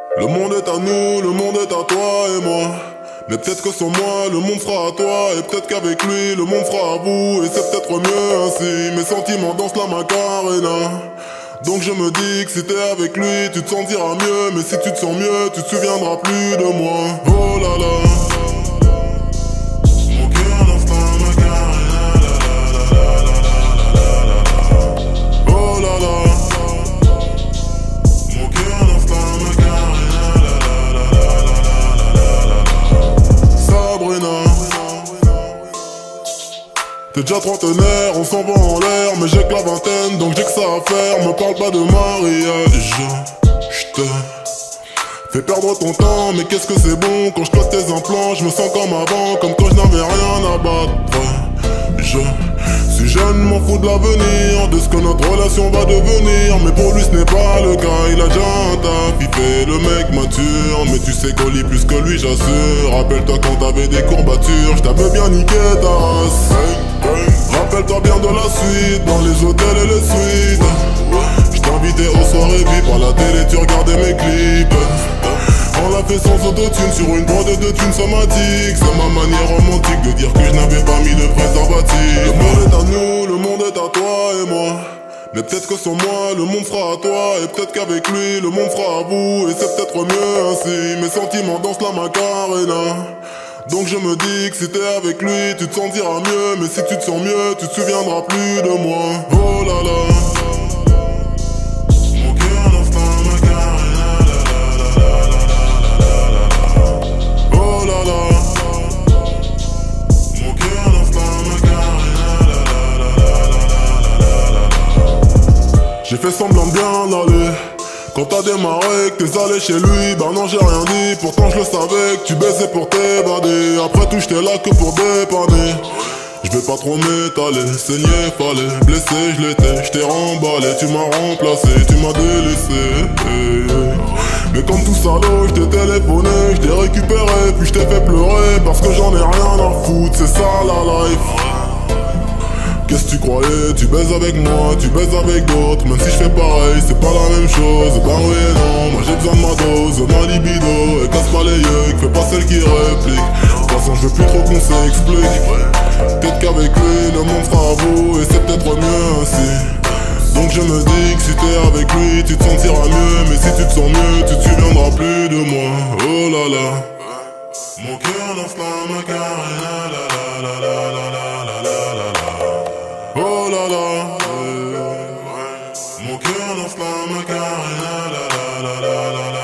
Le monde est à nous, le monde est à toi et moi. Mais peut-être que sans moi, le monde sera à toi. Et peut-être qu'avec lui, le monde sera à vous. Et c'est peut-être mieux ainsi. Mes sentiments dansent la Macarena. Donc je me dis que si t'es avec lui, tu te sentiras mieux. Mais si tu te sens mieux, tu te souviendras plus de moi. Oh là là. Mon cœur danse la Macarena. Oh là là. Mon cœur danse la Macarena. Sabrina. T'es déjà trentenaire, on s'en va en l'air. Mais j'ai que la vingtaine, donc j'ai que ça à faire. Me parle pas de mariage. J'te fais perdre ton temps, mais qu'est-ce que c'est bon. Quand je claque tes implants, je me sens comme avant. Comme quand je n'avais rien à battre. Je suis jeune, m'en fous de l'avenir, de ce que notre relation va devenir. Mais pour lui ce n'est pas le cas, il a déjà un taf. Il fait le mec mature, mais tu sais qu'on lit plus que lui, j'assure. Rappelle-toi quand t'avais des courbatures, je t'avais bien niqué ta race. Rappelle-toi bien de la suite, dans les hôtels et les suites. Je t'invitais aux soirées VIP, à la télé tu regardais mes clips. On l'a fait sans autotune, sur une bande de thunes somatique. C'est ma manière romantique de dire que je n'avais pas mis de préservatif. Le monde est à nous, le monde est à toi et moi. Mais peut-être que sans moi, le monde sera à toi. Et peut-être qu'avec lui, le monde sera à vous. Et c'est peut-être mieux ainsi. Mes sentiments dansent la Macarena. Donc je me dis que si t'es avec lui, tu te sentiras mieux. Mais si tu te sens mieux, tu te souviendras plus de moi. Oh là là. Mon cœur danse la Macarena. Oh là là. Mon cœur danse la Macarena. J'ai fait semblant de bien aller. Quand t'as démarré, que t'es allé chez lui, bah non j'ai rien dit. Pourtant je le savais que tu baisais pour t'évader. Après tout j'étais là que pour dépanner. Je vais pas trop m'étaler, saigner fallait. Blessé je l'étais, je t'ai remballé. Tu m'as remplacé, tu m'as délaissé. Mais comme tout salaud, je t'ai téléphoné, je t'ai récupéré, puis je t'ai fait pleurer. Parce que j'en ai rien à foutre, c'est ça la life. Qu'est-ce que tu croyais? Tu baises avec moi, tu baises avec d'autres. Même si je fais pareil, c'est pas la même chose. Bah oui et non, moi j'ai besoin de ma dose, ma libido. Et casse pas les yeux, fais pas celle qui réplique. De toute façon je veux plus trop qu'on s'explique. Peut-être qu'avec lui, le monde sera à vous. Et c'est peut-être mieux ainsi. Donc je me dis que si t'es avec lui, tu te sentiras mieux. Mais si tu te sens mieux, tu te souviendras plus de moi. Oh là là. Mon cœur danse la Macarena. La la la la la la la la la. Oh là là, mon cœur danse la Macarena, la la la la la la.